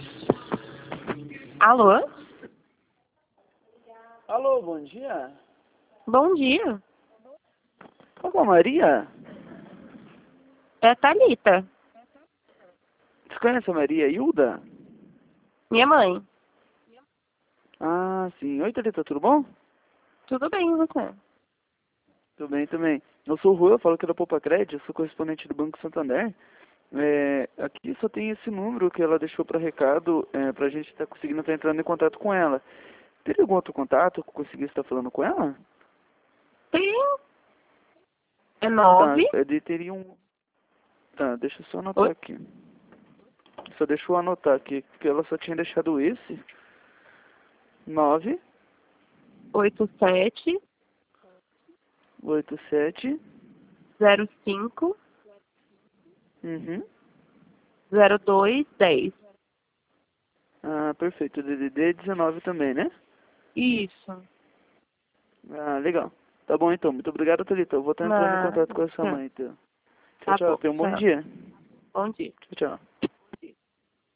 Alô? Alô, bom dia. Bom dia. Alô, Maria? É a Thalita, Você conhece a Maria Hilda? minha mãe. Ah, sim. Oi, Thalita, tudo bom? Tudo bem, e você? Tudo bem também. Eu sou o Rui, eu falo aqui da Poupa Crédito, eu sou correspondente do Banco Santander. Aqui só tem esse número que ela deixou para recado, pra gente estar conseguindo estar entrando em contato com ela. Teria algum outro contato que eu conseguisse estar falando com ela? Tem. É Tá, 9. teria um... Tá, deixa eu só anotar Oi? aqui. Só deixa eu anotar aqui, porque ela só tinha deixado esse. 9, 87 87, 05 uhum. 02 10. Ah, perfeito. DDD 19 também, né? Isso. Ah, legal. Tá bom então. Muito obrigado, Thalita. Eu vou estar entrando em Nada. contato com essa mãe, então. Tchau, Tá tchau. bom. Tenha um bom Tchau. dia. Bom dia. Tchau, tchau.